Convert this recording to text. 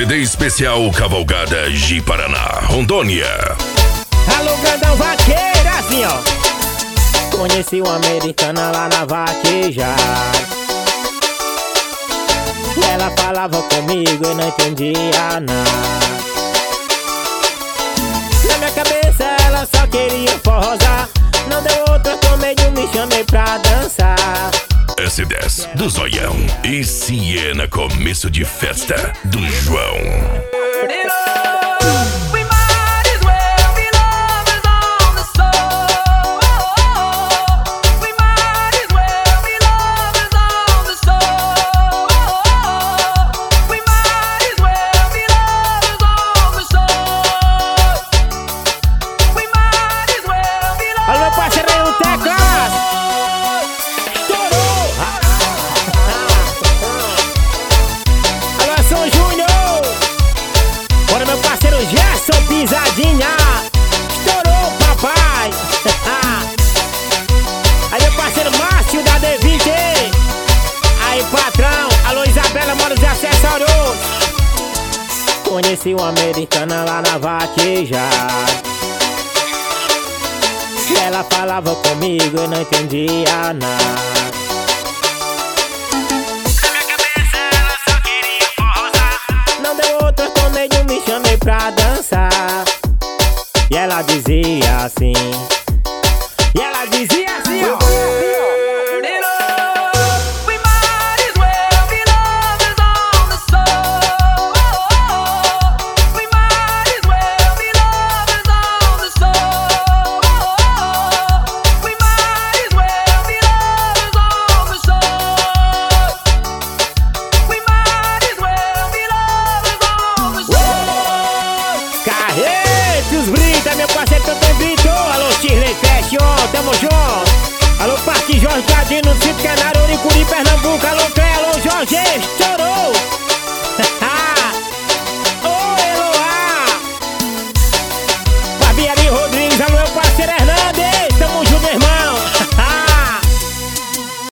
CD especial Cavalgada de Paraná, Rondônia. Alô, grandão vaqueiro, assim ó. Conheci uma americana lá na vaqueja. Ela falava comigo, eu não entendia nada. Na minha cabeça ela só queria forrosar. Não deu outra, tomei de me chamei pra dançar. S10 do Zoião e Siena, começo de festa do João. Pisadinha, estourou papai. Aí meu parceiro Márcio da D20. Aí patrão, alô Isabela, mora os acessórios. Conheci uma americana lá na vaqueja. Ela falava comigo, eu não entendia nada. Me chamei pra dançar. E ela dizia assim. E ela dizia assim, ó. Meu parceiro Tantão Brito, alô Shirley Fashion, tamo junto. Alô Parque Jorge Cadinho, no Cito Canário, Uricuri, Pernambuco, alô Clé, alô Jorge, estourou.